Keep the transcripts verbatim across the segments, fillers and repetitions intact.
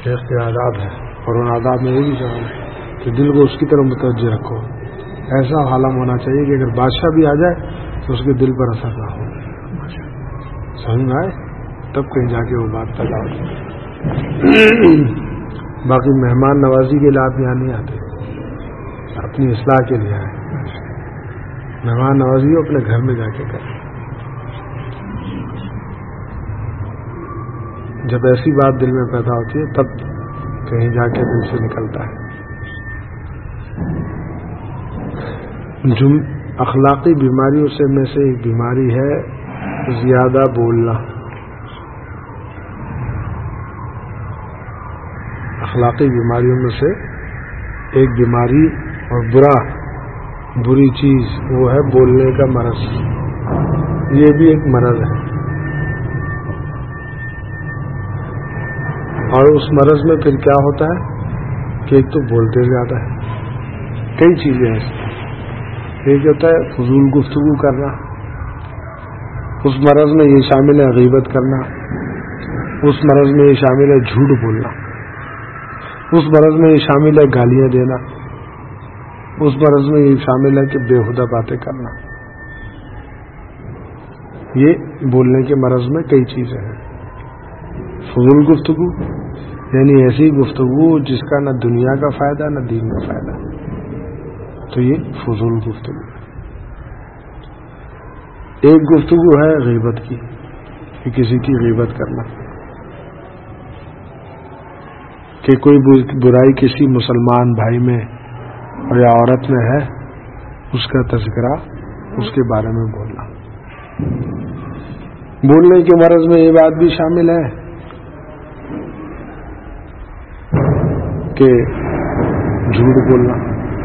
شیخ کے آداب ہے اور ان آداب میں یہ بھی چاہوں کہ دل کو اس کی طرف متوجہ رکھو. ایسا عالم ہونا چاہیے کہ اگر بادشاہ بھی آ جائے تو اس کے دل پر اثر نہ ہو. سمجھ میں آئے تب کہیں جا کے وہ بات پیدا ہوتی. باقی مہمان نوازی کے لیے آپ یہاں نہیں آتے, اپنی اصلاح کے لیے آئے. مہمان نوازی اپنے گھر میں جا کے کریں. جب ایسی بات دل میں پیدا ہوتی ہے تب کہیں جا کے دل سے نکلتا ہے. جم اخلاقی بیماریوں سے میں سے ایک بیماری ہے زیادہ بولنا. اخلاقی بیماریوں میں سے ایک بیماری اور برا بری چیز وہ ہے بولنے کا مرض. یہ بھی ایک مرض ہے اور اس مرض میں پھر کیا ہوتا ہے کہ ایک تو بولتے زیادہ ہے. کئی چیزیں ہیں. ایک ہوتا ہے فضول گفتگو کرنا, اس مرض میں یہ شامل ہے غیبت کرنا, اس مرض میں یہ شامل ہے جھوٹ بولنا, اس مرض میں یہ شامل ہے گالیاں دینا, اس مرض میں یہ شامل ہے کہ بےہودہ باتیں کرنا. یہ بولنے کے مرض میں کئی چیزیں ہیں. فضول گفتگو یعنی ایسی گفتگو جس کا نہ دنیا کا فائدہ نہ دین کا فائدہ, تو یہ فضول گفتگو. ایک گفتگو ہے غیبت کی کہ کسی کی غیبت کرنا, کہ کوئی برائی کسی مسلمان بھائی میں اور یا عورت میں ہے اس کا تذکرہ اس کے بارے میں بولنا. بولنے کے مرض میں یہ بات بھی شامل ہے کہ جھوٹ بولنا.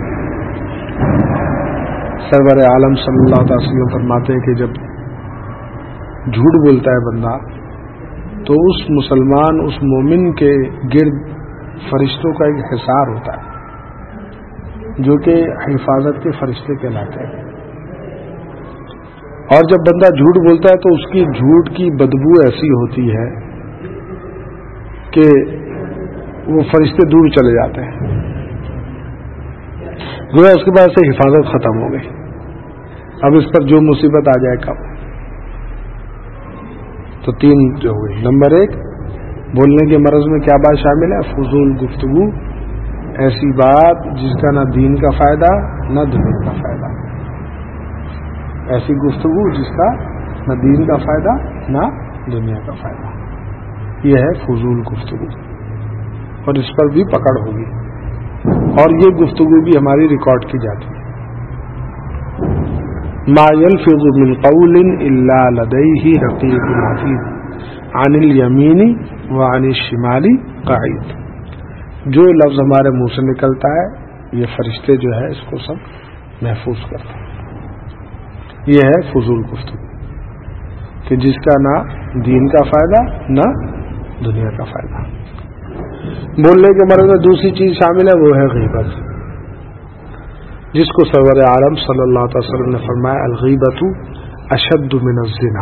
سرور عالم صلی اللہ علیہ وسلم فرماتے ہیں کہ جب جھوٹ بولتا ہے بندہ تو اس مسلمان اس مومن کے گرد فرشتوں کا ایک حصار ہوتا ہے جو کہ حفاظت کے فرشتے کہلاتے ہیں. اور جب بندہ جھوٹ بولتا ہے تو اس کی جھوٹ کی بدبو ایسی ہوتی ہے کہ وہ فرشتے دور چلے جاتے ہیں. گویا اس کے بعد سے حفاظت ختم ہو گئی. اب اس پر جو مصیبت آ جائے کب. تو تین جو ہوئی. نمبر ایک بولنے کے مرض میں کیا بات شامل ہے؟ فضول گفتگو, ایسی بات جس کا نہ دین کا فائدہ نہ دنیا کا فائدہ. ایسی گفتگو جس کا نہ دین کا فائدہ نہ دنیا کا فائدہ. یہ ہے فضول گفتگو اور اس پر بھی پکڑ ہوگی اور یہ گفتگو بھی ہماری ریکارڈ کی جاتی ہے. ما يلفظ من قول الا لديه رقیب عتید عن الیمین وعن الشمال قعید. جو لفظ ہمارے منہ سے نکلتا ہے یہ فرشتے جو ہے اس کو سب محفوظ کرتے ہیں. یہ ہے فضول گفتگو کہ جس کا نہ دین کا فائدہ نہ دنیا کا فائدہ. بولنے کے مرض میں دوسری چیز شامل ہے وہ ہے غیبت, جس کو سرور عالم صلی اللہ علیہ وسلم نے فرمایا الغیبت اشد من الزنا,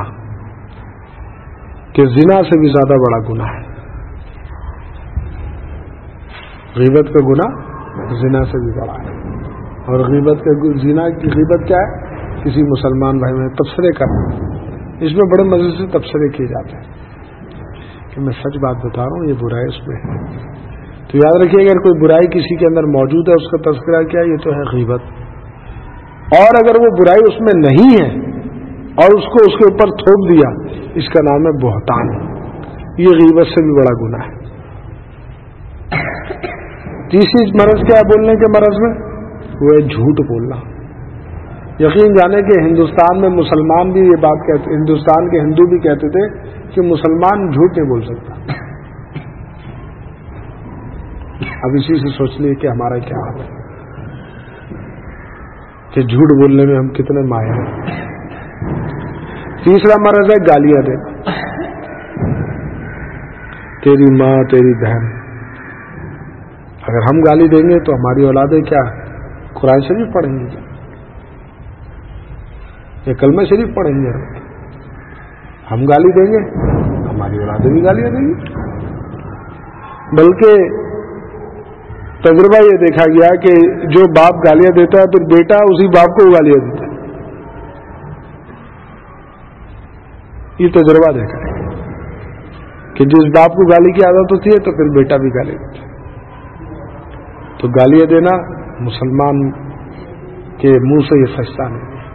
کہ زنا سے بھی زیادہ بڑا گناہ ہے. غیبت کا گناہ زنا سے بھی بڑا ہے. اور غیبت کا زنا کی غیبت کیا ہے؟ کسی مسلمان بھائی میں تبصرے کرنا. اس میں بڑے مزے سے تبصرے کیے جاتے ہیں کہ میں سچ بات بتا رہا ہوں یہ برائی اس میں ہے. تو یاد رکھیے اگر کوئی برائی کسی کے اندر موجود ہے اس کا تذکرہ کیا, یہ تو ہے غیبت. اور اگر وہ برائی اس میں نہیں ہے اور اس کو اس کے اوپر تھوپ دیا, اس کا نام ہے بہتان. یہ غیبت سے بھی بڑا گناہ ہے. تیسری مرض کیا ہے بولنے کے مرض میں؟ وہ ہے جھوٹ بولنا. یقین جانے کہ ہندوستان میں مسلمان بھی یہ بات کہتے, ہندوستان کے ہندو بھی کہتے تھے کہ مسلمان جھوٹ نہیں بول سکتا. اب اسی سے سوچ لیے کہ ہمارا کیا حال ہے کہ جھوٹ بولنے میں ہم کتنے ماہر ہیں. تیسرا مرض ہے گالیاں دینا. تیری ماں تیری بہن. اگر ہم گالی دیں گے تو ہماری اولادیں کیا قرآن شریف پڑھیں گی یا کلمہ شریف پڑھیں گے؟ ہم گالی دیں گے ہماری اولادیں بھی گالیاں دیں گی. بلکہ تجربہ یہ دیکھا گیا کہ جو باپ گالیاں دیتا ہے پھر بیٹا اسی باپ کو گالیاں دیتا ہے. یہ تجربہ دیکھا ہے کہ جس باپ کو گالی کی عادت ہوتی ہے تو پھر بیٹا بھی گالی دیتا ہے. تو گالیاں دینا مسلمان کے منہ سے یہ سچتا نہیں ہے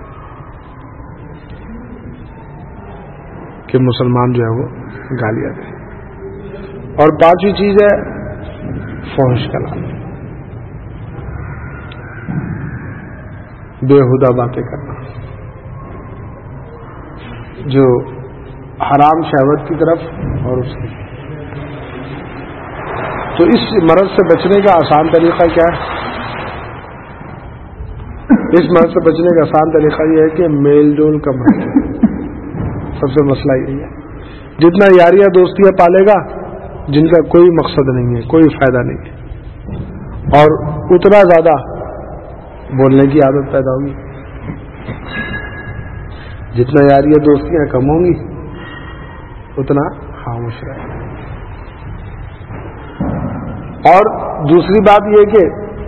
کہ مسلمان جو ہے وہ گالیاں دے. اور پانچویں چیز ہے فحش کلام، بےہودہ باتیں کرنا جو حرام شہوت کی طرف اور اس کی. تو اس مرض سے بچنے کا آسان طریقہ کیا ہے؟ اس مرض سے بچنے کا آسان طریقہ یہ ہے کہ میل جول کم رکھے. سب سے مسئلہ یہی ہے. جتنا یاریاں دوستیاں پالے گا جن کا کوئی مقصد نہیں ہے، کوئی فائدہ نہیں ہے، اور اتنا زیادہ بولنے کی عادت پیدا ہوگی. جتنا یاریاں دوستیاں کم ہوں گی اتنا خاموش رہے گا. اور دوسری بات یہ کہ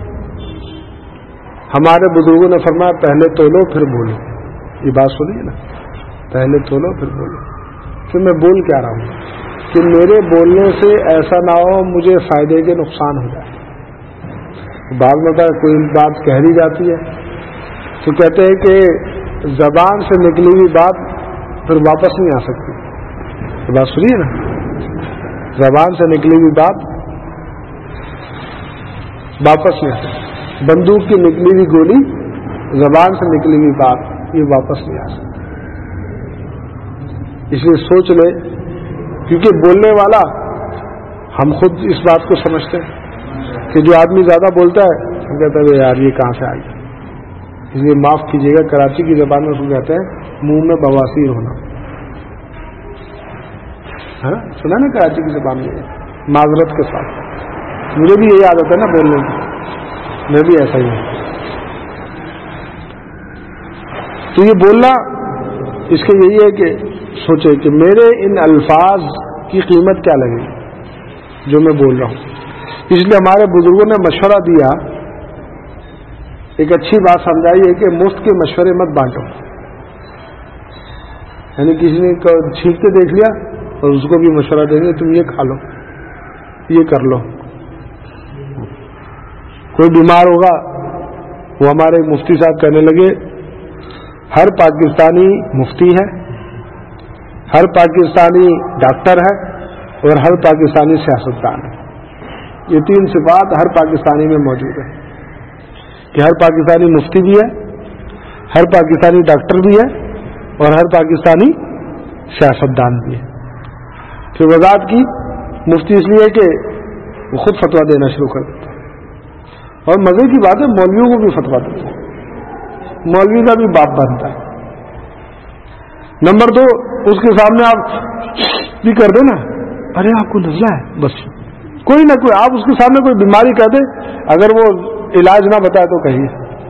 ہمارے بزرگوں نے فرمایا پہلے تولو پھر بولو. یہ بات سنیے نا، پہلے تولو پھر بولو. پھر میں بول کیا رہا ہوں کہ میرے بولنے سے ایسا نہ ہو مجھے فائدے کے نقصان ہو جائے. بعض میں کوئی بات کہہ دی جاتی ہے تو کہتے ہیں کہ زبان سے نکلی ہوئی بات پھر واپس نہیں آ سکتی. یہ بات سنیے نا، زبان سے نکلی ہوئی بات واپس نہیں آ سکتی. بندوق کی نکلی ہوئی گولی، زبان سے نکلی ہوئی بات یہ واپس نہیں آ سکتی. اس لیے سوچ لے، کیونکہ بولنے والا ہم خود اس بات کو سمجھتے ہیں کہ جو آدمی زیادہ بولتا ہے وہ کہتا ہے یار یہ کہاں سے آئی. اس لیے معاف کیجیے گا، کراچی کی زبان میں اس کو کہتے ہیں منہ میں بواسیر ہونا. ہاں سنا نا کراچی کی زبان میں، معذرت کے ساتھ. مجھے بھی یہی عادت ہے نا بولنے کی، میں بھی ایسا ہی ہوں. تو یہ بولنا اس کے یہی ہے کہ سوچے کہ میرے ان الفاظ کی قیمت کیا لگے گی جو میں بول رہا ہوں. اس لیے ہمارے بزرگوں نے مشورہ دیا، ایک اچھی بات سمجھائی ہے کہ مفت کے مشورے مت بانٹو. یعنی کسی نے چھینک کے دیکھ لیا اور اس کو بھی مشورہ دیں گے تم یہ کھا لو، یہ کر لو. کوئی بیمار ہوگا، وہ ہمارے مفتی صاحب کہنے لگے ہر پاکستانی مفتی ہے، ہر پاکستانی ڈاکٹر ہے اور ہر پاکستانی سیاستدان ہے. یہ تین صفات ہر پاکستانی میں موجود ہے کہ ہر پاکستانی مفتی بھی ہے، ہر پاکستانی ڈاکٹر بھی ہے اور ہر پاکستانی سیاستدان بھی ہے. پھر وضاحت کی مفتی اس لیے کہ وہ خود فتویٰ دینا شروع کر دیتا ہے، اور مزے کی بات ہے مولویوں کو بھی فتویٰ دیتا ہے، مولوی کا بھی باپ بنتا ہے. نمبر دو، اس کے سامنے آپ بھی کر دیں نا، ارے آپ کو نزلہ ہے، بس کوئی نہ کوئی آپ اس کے سامنے کوئی بیماری کہہ دیں، اگر وہ علاج نہ بتائے تو کہیے.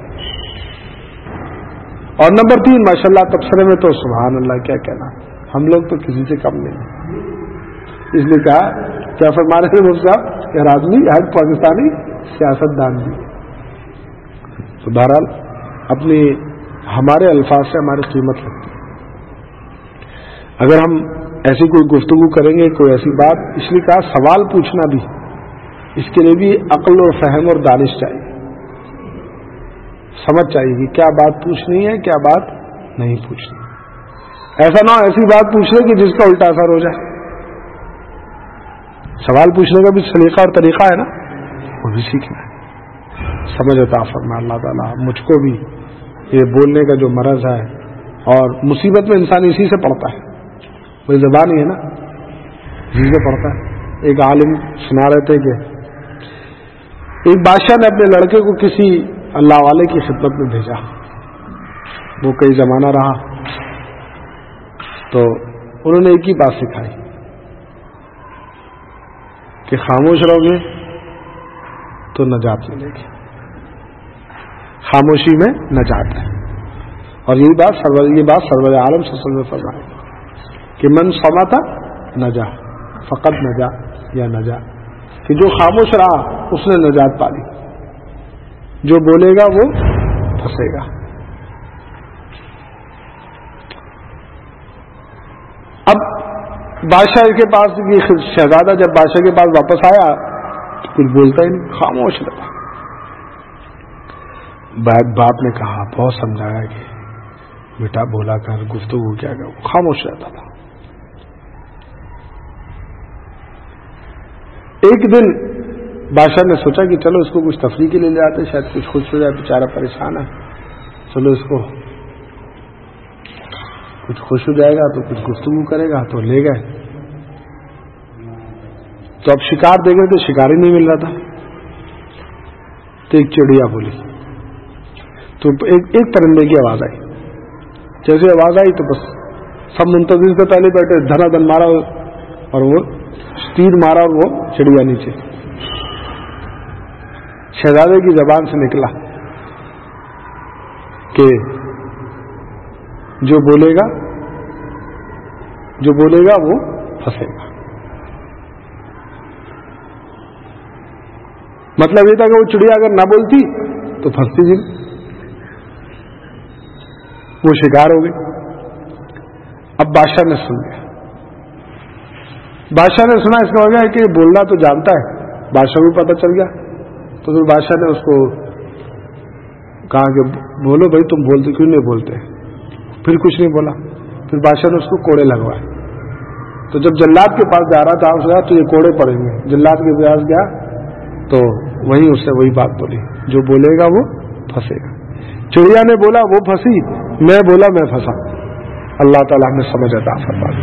اور نمبر تین، ماشاءاللہ تبصرے میں تو سبحان اللہ کیا کہنا، ہم لوگ تو کسی سے کم نہیں ہیں. اس لیے کہا کیا فرما رہے ہیں مفتی صاحب کہ ہر آدمی ہر پاکستانی سیاست دان بھی. تو بہرحال اپنی ہمارے الفاظ سے ہماری قیمت لگتی ہے. اگر ہم ایسی کوئی گفتگو کریں گے، کوئی ایسی بات، اس لیے کہا سوال پوچھنا بھی، اس کے لیے بھی عقل اور فہم اور دانش چاہیے، سمجھ چاہیے کہ کیا بات پوچھنی ہے کیا بات نہیں پوچھنی. ایسا نہ ہو ایسی بات پوچھ لے کہ جس کا الٹا اثر ہو جائے. سوال پوچھنے کا بھی سلیقہ اور طریقہ ہے نا، وہ بھی سیکھنا ہے. سمجھ عطا فرما اللہ تعالیٰ مجھ کو بھی. یہ بولنے کا جو مرض ہے اور مصیبت میں انسان اسی سے پڑتا ہے، وہی زبان ہی ہے نا، اسی سے پڑتا ہے. ایک عالم سنا رہے تھے کہ ایک بادشاہ نے اپنے لڑکے کو کسی اللہ والے کی خدمت میں بھیجا. وہ کئی زمانہ رہا تو انہوں نے ایک ہی بات سکھائی کہ خاموش رہو گے تو نجات ملے گی، خاموشی میں نجات ہے. اور یہی بات سرور یہ بات سرور عالم صلی اللہ علیہ وسلم نے فرمائی کہ من صمت نجا، فقط نجا یا نجا. کہ جو خاموش رہا اس نے نجات پا لی، جو بولے گا وہ پھنسے گا۔ اب بادشاہ کے پاس، شہزادہ جب بادشاہ کے پاس واپس آیا تو کچھ بولتا ہی نہیں، خاموش رہا۔ باپ نے کہا، بہت سمجھایا کہ بیٹا بولا کر، گفتگو کیا کر، خاموش رہتا تھا۔ ایک دن بادشاہ نے سوچا کہ چلو اس کو کچھ تفریح کے لیے لے آتے، شاید کچھ خوش ہو جائے، بیچارہ پریشان ہے، چلو اس کو کچھ خوش ہو جائے گا تو کچھ گفتگو کرے گا، تو لے گئے۔ تو اب شکار دے گئے تو شکار ہی نہیں مل رہا تھا، تو ایک چڑیا بولی، تو ایک ایک پرندے کی آواز آئی۔ جیسے آواز آئی تو بس سب منتظر سے پہلے بیٹھے، دھنا دھن مارا اور وہ تیر مارا اور وہ چڑیا نیچے۔ شہزادے کی زبان سے نکلا کہ جو بولے گا جو بولے گا وہ پھنسے گا۔ مطلب یہ تھا کہ وہ چڑیا اگر نہ بولتی تو پھنستی جی، وہ شکار ہو گئی۔ اب بادشاہ نے سن لیا، بادشاہ نے سنا، اس کا وجہ ہے کہ بولنا تو جانتا ہے، بادشاہ کو پتہ چل گیا۔ تو پھر بادشاہ نے اس کو کہا کہ بولو بھائی، تم بولتے کیوں نہیں بولتے؟ پھر کچھ نہیں بولا۔ پھر بادشاہ نے اس کو کوڑے لگوائے۔ تو جب جلاد کے پاس جا رہا تھا اس نے کہا تو یہ کوڑے پڑیں گے۔ جلاد کے پاس گیا تو وہیں اس نے وہی بات بولی، جو بولے گا وہ پھنسے گا۔ چڑیا نے بولا وہ پھنسی، میں بولا میں پھنسا۔ اللہ تعالیٰ ہمیں سمجھ عطا فرمائے۔